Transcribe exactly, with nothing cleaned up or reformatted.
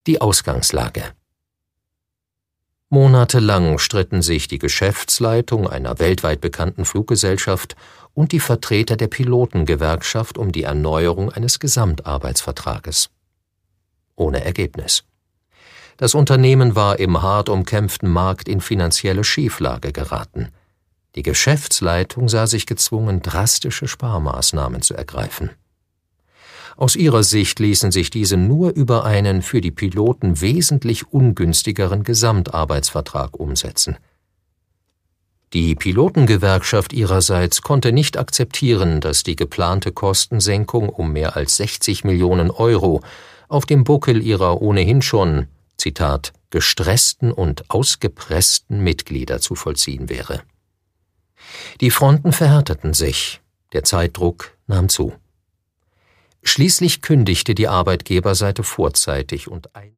Die Ausgangslage. Monatelang stritten sich die Geschäftsleitung einer weltweit bekannten Fluggesellschaft und die Vertreter der Pilotengewerkschaft um die Erneuerung eines Gesamtarbeitsvertrages. Ohne Ergebnis. Das Unternehmen war im hart umkämpften Markt in finanzielle Schieflage geraten. Die Geschäftsleitung sah sich gezwungen, drastische Sparmaßnahmen zu ergreifen. Aus ihrer Sicht ließen sich diese nur über einen für die Piloten wesentlich ungünstigeren Gesamtarbeitsvertrag umsetzen. Die Pilotengewerkschaft ihrerseits konnte nicht akzeptieren, dass die geplante Kostensenkung um mehr als sechzig Millionen Euro auf dem Buckel ihrer ohnehin schon, Zitat, gestressten und ausgepressten Mitglieder zu vollziehen wäre. Die Fronten verhärteten sich, der Zeitdruck nahm zu. Schließlich kündigte die Arbeitgeberseite vorzeitig und ein